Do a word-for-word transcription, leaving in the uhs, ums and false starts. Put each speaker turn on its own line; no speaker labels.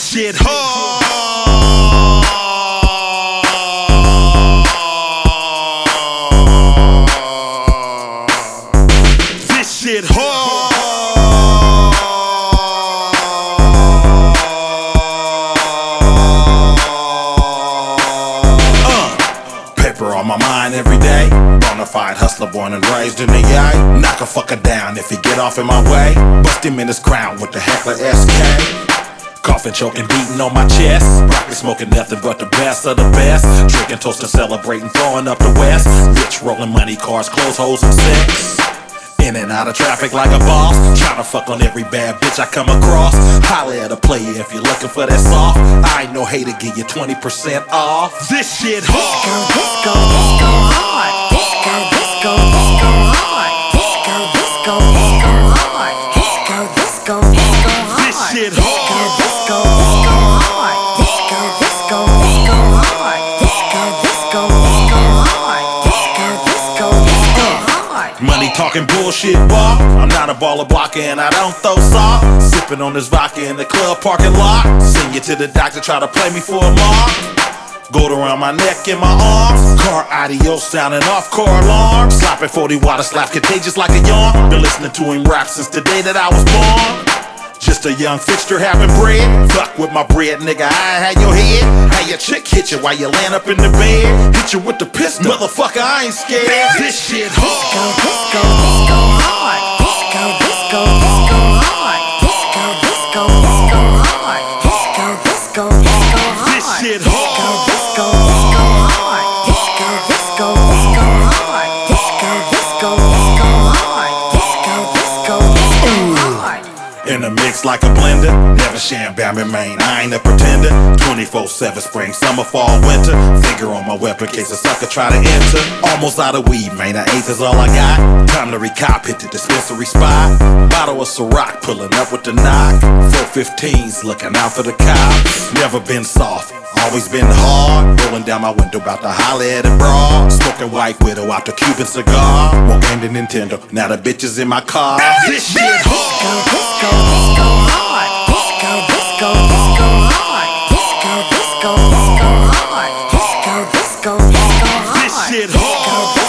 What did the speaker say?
shit hard. This shit hard. Uh, paper on my mind every day. Bonafide hustler, born and raised in the A. Knock a fucker down if he get off in my way. Bust him in his crown with the heckler S K. Coughing, choking, beating on my chest. Broccoli smoking nothing but the best of the best. Drinking, toasting, celebrating, throwing up the west. Rich, rolling money, cars, clothes, hoes, and sex. In and out of traffic like a boss. Tryna fuck on every bad bitch I come across. Holla at a player if you're looking for that soft. I ain't no hater, give you twenty percent off. This shit hard.
Disco, disco, hard. Disco, disco, disco, hard. Disco, disco, disco, hard. Disco, disco, disco, hard.
This shit hard.
Disco, disco, hard. Disco, disco, disco, hard. Disco, disco, disco, hard. Disco, disco, disco, hard.
Money talking bullshit, boy. I'm not a baller blocker and I don't throw soft. Sipping on this vodka in the club parking lot. Send you to the doctor, try to play me for a mark. Gold around my neck and my arms. Car adios sounding off car alarm. Slopping forty water slap contagious like a yarn. Been listening to him rap since the day that I was born. Just a young fixture having bread. Fuck with my bread, nigga, I had your head. How your chick hit you while you laying up in the bed. Hit you with the pistol, motherfucker, I ain't scared. This shit hard.
Disco, disco, hard. Disco, disco, disco, hard. Disco, disco, disco, hard. Disco, disco, disco, hard.
This shit hard.
Disco, disco, hard. Disco, disco, disco, hard. Disco, disco, disco, hard. Disco, disco, disco, hard.
In the mix like a blender. Never sham, bam, and main. I ain't a pretender. twenty-four seven, spring, summer, fall, winter. Finger on my weapon, case a sucker try to enter. Almost out of weed, man. An eighth is all I got. Time to recop, hit the dispensary spot. Bottle of Ciroc, pulling up with the knock. four fifteens, looking out for the cops. Never been soft, always been hard. Rolling down my window, about to holler at a broad. Smoking White Widow out the Cuban cigar. More game than Nintendo, now the bitches in my car. This shit hard.
Disco, disco, hard. Disco, disco, disco, hard. Disco, disco, disco, hard. Disco, disco, disco, hard.
This shit hard.